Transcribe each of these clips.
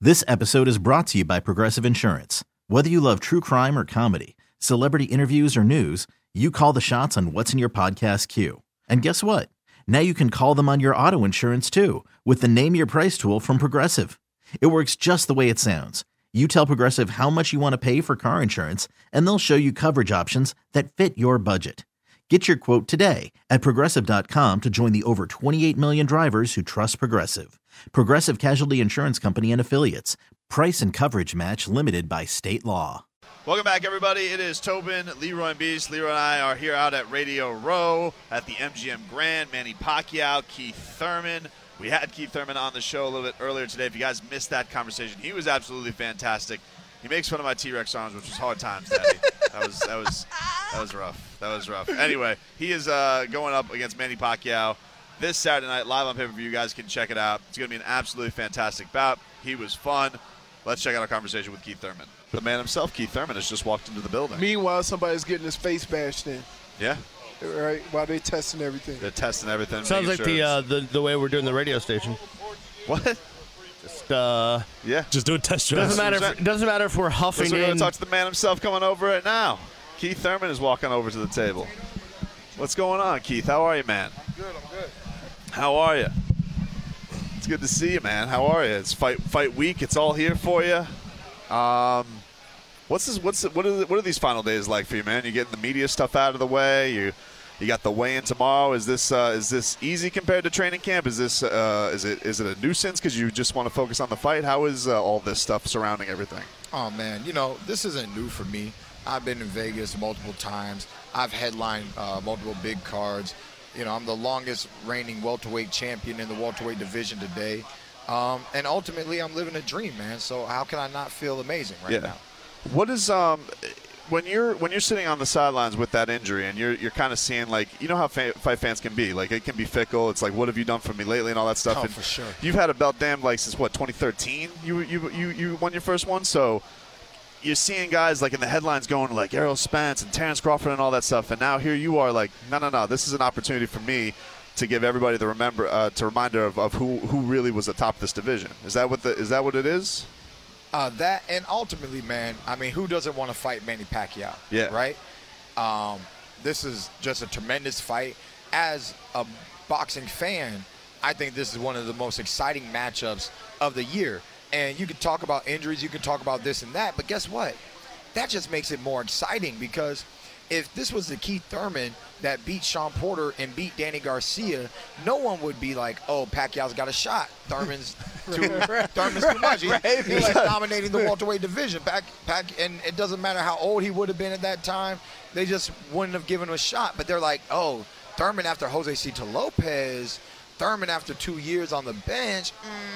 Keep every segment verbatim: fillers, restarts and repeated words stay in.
This episode is brought to you by Progressive Insurance. Whether you love true crime or comedy, celebrity interviews or news, you call the shots on what's in your podcast queue. And guess what? Now you can call them on your auto insurance too with the Name Your Price tool from Progressive. It works just the way it sounds. You tell Progressive how much you want to pay for car insurance, and they'll show you coverage options that fit your budget. Get your quote today at Progressive dot com to join the over twenty-eight million drivers who trust Progressive. Progressive Casualty Insurance Company and Affiliates. Price and coverage match limited by state law. Welcome back, everybody. It is Tobin, Leroy, and Beast. Leroy and I are here out at Radio Row at the M G M Grand. Manny Pacquiao, Keith Thurman. We had Keith Thurman on the show a little bit earlier today. If you guys missed that conversation, he was absolutely fantastic. He makes fun of my T-Rex arms, which was hard times, Daddy. That was that was that was rough. That was rough. Anyway, he is uh, going up against Manny Pacquiao this Saturday night, live on pay-per-view. You guys can check it out. It's going to be an absolutely fantastic bout. He was fun. Let's check out our conversation with Keith Thurman. The man himself, Keith Thurman, has just walked into the building. Meanwhile, somebody's getting his face bashed in. Yeah. Right, while they're testing everything. They're testing everything. Sounds like sure the, uh, the the way we're doing the radio station. What? Just uh, yeah. Just do a test drive. Doesn't matter. If, doesn't matter if we're huffing We're in. going to talk to the man himself coming over right now. Keith Thurman is walking over to the table. What's going on, Keith? How are you, man? Good, I'm good. How are you? It's good to see you, man. How are you? It's fight fight week. It's all here for you. Um, what's this? What's what are the, what are these final days like for you, man? You getting the media stuff out of the way. You you got the weigh-in tomorrow. Is this uh, is this easy compared to training camp? Is this uh, is it is it a nuisance because you just want to focus on the fight? How is uh, all this stuff surrounding everything? Oh man, you know this isn't new for me. I've been in Vegas multiple times. I've headlined uh, multiple big cards. You know, I'm the longest reigning welterweight champion in the welterweight division today. Um, and ultimately, I'm living a dream, man. So how can I not feel amazing right yeah. now? What is um when you're when you're sitting on the sidelines with that injury and you're you're kind of seeing, like, you know how fa- fight fans can be, like, it can be fickle. It's like, what have you done for me lately and all that stuff. Oh, and for sure. You've had a belt damned like since what, twenty thirteen? You you you you won your first one, so. You're seeing guys like in the headlines going like Errol Spence and Terrence Crawford and all that stuff, and now here you are like, no, no, no, this is an opportunity for me to give everybody the remember, uh, to reminder of, of who who really was atop this division. Is that what the is that what it is? Uh, that and ultimately, man, I mean, who doesn't want to fight Manny Pacquiao? Yeah. Right. Um, this is just a tremendous fight. As a boxing fan, I think this is one of the most exciting matchups of the year. And you can talk about injuries, you can talk about this and that, but guess what? That just makes it more exciting, because if this was the Keith Thurman that beat Sean Porter and beat Danny Garcia, no one would be like, oh, Pacquiao's got a shot. Thurman's too, Thurman's too much. He, Right. he's like dominating the welterweight division. Pac, Pac, and it doesn't matter how old he would have been at that time. They just wouldn't have given him a shot. But they're like, oh, Thurman after Jose Cito Lopez, Thurman after two years on the bench,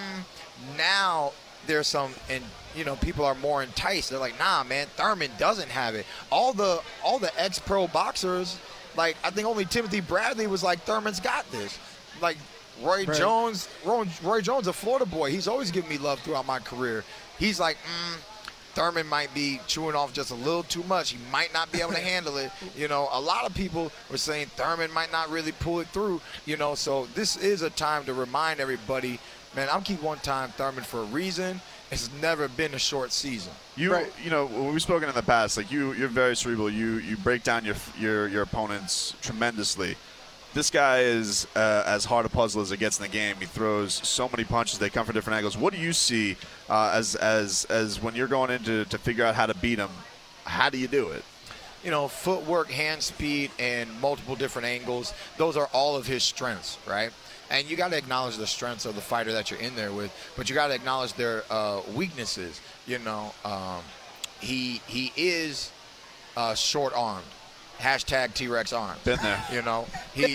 mm, now – there's some, and you know, people are more enticed. They're like, nah, man, Thurman doesn't have it. All the all the ex-pro boxers, like, I think only Timothy Bradley was like, Thurman's got this. Like Roy right. Jones, Roy, Roy Jones, a Florida boy. He's always given me love throughout my career. He's like, mm, Thurman might be chewing off just a little too much. He might not be able to handle it. You know, a lot of people were saying Thurman might not really pull it through. You know, so this is a time to remind everybody, man, I'm keep one time Thurman for a reason. It's never been a short season. You Right. you know, when we've spoken in the past, like you you're very cerebral. You you break down your your your opponents tremendously. This guy is uh, as hard a puzzle as it gets in the game. He throws so many punches. They come from different angles. What do you see uh, as as as when you're going in to, to figure out how to beat him? How do you do it? You know, footwork, hand speed, and multiple different angles. Those are all of his strengths, right? And you got to acknowledge the strengths of the fighter that you're in there with, but you got to acknowledge their uh, weaknesses. You know, um, he he is uh, short-armed. Hashtag T-Rex arms. Been there. You know, he.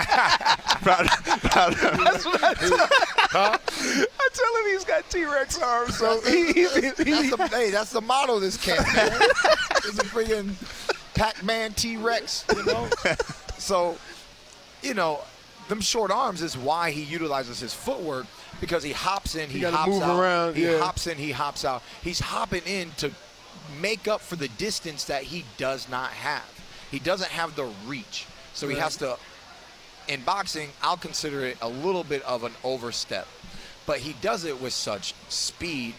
proud, proud of him. That's what I tell, huh? I tell him he's got T-Rex arms. So he, he, he, that's the, hey, that's the motto of this camp, man. It's a freaking Pac-Man T-Rex, you know. So, you know, them short arms is why he utilizes his footwork, because he hops in, he You gotta hops move out. around, he yeah. hops in, he hops out. He's hopping in to make up for the distance that he does not have. He doesn't have the reach. So he Right. has to, in boxing, I'll consider it a little bit of an overstep. But he does it with such speed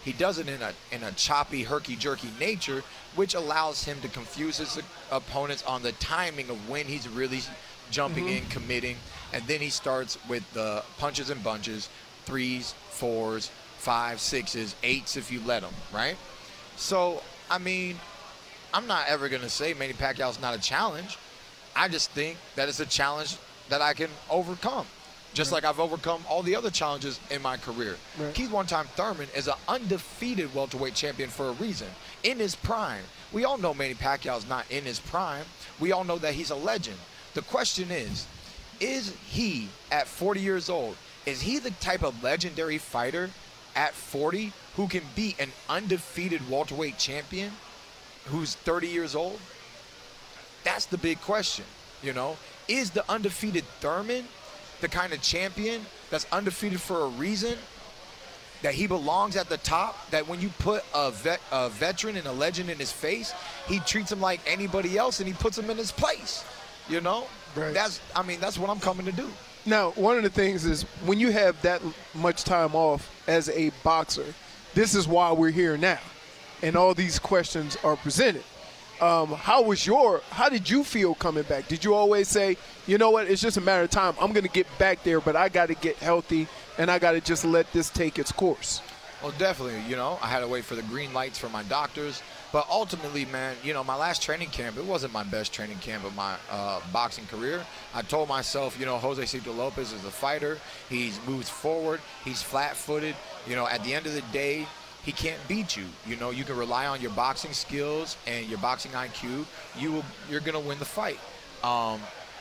he does it in a in a choppy, herky-jerky nature, which allows him to confuse his opponents on the timing of when he's really jumping mm-hmm. in, committing, and then he starts with the punches and bunches, threes, fours, five, sixes, eights if you let him, right? So, I mean, I'm not ever going to say Manny Pacquiao's not a challenge. I just think that it's a challenge that I can overcome, just right. like I've overcome all the other challenges in my career. Right. Keith One Time Thurman is an undefeated welterweight champion for a reason. In his prime, we all know Manny Pacquiao's not in his prime. We all know that he's a legend. The question is, is he, at forty years old, is he the type of legendary fighter at forty who can beat an undefeated welterweight champion who's thirty years old? That's the big question, you know? Is the undefeated Thurman the kind of champion that's undefeated for a reason, that he belongs at the top, that when you put a, vet, a veteran and a legend in his face, he treats him like anybody else and he puts him in his place, you know? Right. That's, I mean, that's what I'm coming to do. Now, one of the things is when you have that much time off as a boxer, this is why we're here now, and all these questions are presented. Um, how was your, how did you feel coming back? Did you always say, you know what, it's just a matter of time. I'm going to get back there, but I got to get healthy, and I got to just let this take its course? Well, definitely, you know, I had to wait for the green lights from my doctors. But ultimately, man, you know, my last training camp, it wasn't my best training camp of my uh, boxing career. I told myself, you know, Josecito Lopez is a fighter. He moves forward. He's flat-footed. You know, at the end of the day, he can't beat you. You know, you can rely on your boxing skills and your boxing I Q. You will, you're going to win the fight. Um,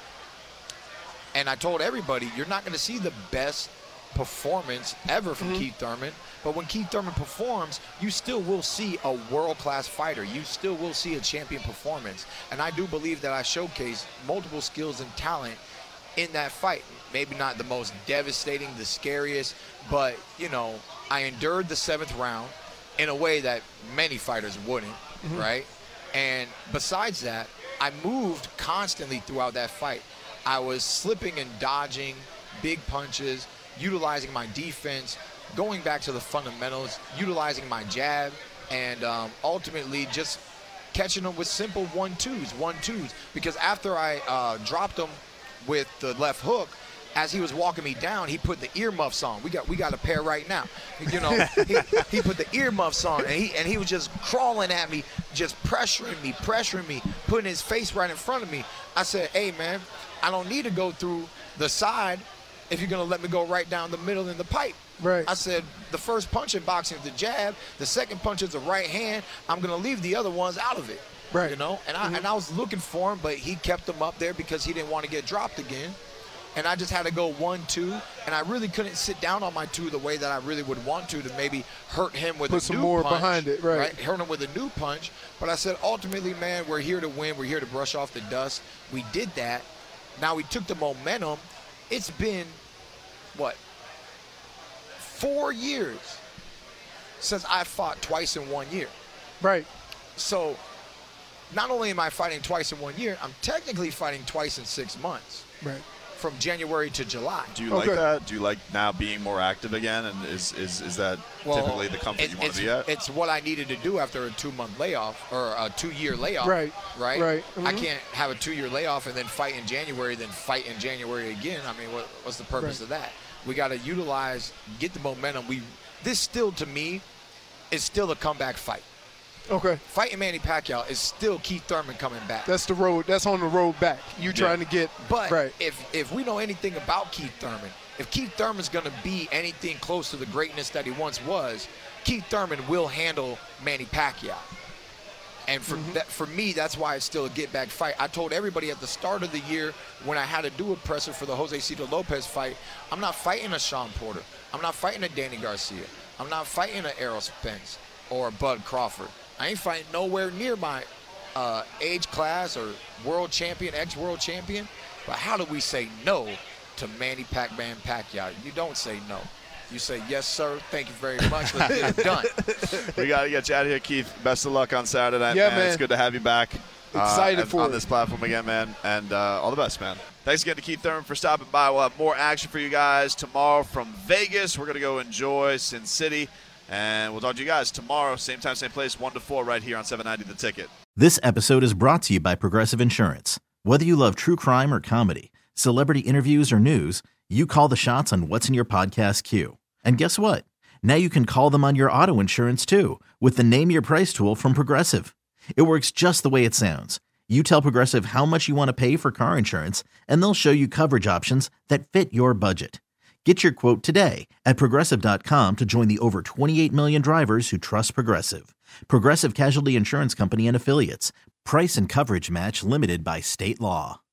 and I told everybody, you're not going to see the best performance ever from mm-hmm. Keith Thurman. But when Keith Thurman performs, you still will see a world-class fighter. You still will see a champion performance. And I do believe that I showcased multiple skills and talent in that fight. Maybe not the most devastating, the scariest, but, you know, I endured the seventh round in a way that many fighters wouldn't, mm-hmm. right? And besides that, I moved constantly throughout that fight. I was slipping and dodging big punches, utilizing my defense, going back to the fundamentals, utilizing my jab, and um, ultimately just catching them with simple one-twos, one-twos. Because after I uh, dropped him with the left hook, as he was walking me down, he put the earmuffs on. We got we got a pair right now. You know, he, he put the earmuffs on, and he and he was just crawling at me, just pressuring me, pressuring me, putting his face right in front of me. I said, hey, man, I don't need to go through the side if you're going to let me go right down the middle in the pipe. Right. I said, the first punch in boxing is the jab. The second punch is the right hand. I'm going to leave the other ones out of it. Right. You know, and I, mm-hmm. and I was looking for him, but he kept them up there because he didn't want to get dropped again. And I just had to go one, two, and I really couldn't sit down on my two the way that I really would want to to maybe hurt him with Put a some new more punch, behind it, right. right? Hurt him with a new punch. But I said, ultimately, man, we're here to win. We're here to brush off the dust. We did that. Now we took the momentum. It's been, what, four years since I fought twice in one year. Right. So not only am I fighting twice in one year, I'm technically fighting twice in six months. Right. From January to July. Do you okay. like that? Do you like now being more active again? And is is, is that well, typically the comfort it, you want it's, to be at? It's what I needed to do after a two-month layoff or a two-year layoff. Right. Right. Right. Mm-hmm. I can't have a two-year layoff and then fight in January, then fight in January again. I mean, what, what's the purpose right. of that? We got to utilize, get the momentum. We this still to me is still a comeback fight. Okay. Fighting Manny Pacquiao is still Keith Thurman coming back. That's the road. That's on the road back. You're yeah. trying to get But right. if if we know anything about Keith Thurman, if Keith Thurman's going to be anything close to the greatness that he once was, Keith Thurman will handle Manny Pacquiao. And for mm-hmm. that, for me, that's why it's still a get-back fight. I told everybody at the start of the year when I had to do a presser for the Josecito Lopez fight, I'm not fighting a Sean Porter. I'm not fighting a Danny Garcia. I'm not fighting a Errol Spence or a Bud Crawford. I ain't fighting nowhere near my uh, age class or world champion, ex-world champion. But how do we say no to Manny Pac-Man Pacquiao? You don't say no. You say, yes, sir, thank you very much. Let's get it done. We got to get you out of here, Keith. Best of luck on Saturday night, yeah, man. man. It's good to have you back. Excited uh, for on it. this platform again, man. And uh, all the best, man. Thanks again to Keith Thurman for stopping by. We'll have more action for you guys tomorrow from Vegas. We're going to go enjoy Sin City. And we'll talk to you guys tomorrow, same time, same place, one to four right here on seven ninety The Ticket. This episode is brought to you by Progressive Insurance. Whether you love true crime or comedy, celebrity interviews or news, you call the shots on what's in your podcast queue. And guess what? Now you can call them on your auto insurance too with the Name Your Price tool from Progressive. It works just the way it sounds. You tell Progressive how much you want to pay for car insurance, and they'll show you coverage options that fit your budget. Get your quote today at Progressive dot com to join the over twenty-eight million drivers who trust Progressive. Progressive Casualty Insurance Company and Affiliates. Price and coverage match limited by state law.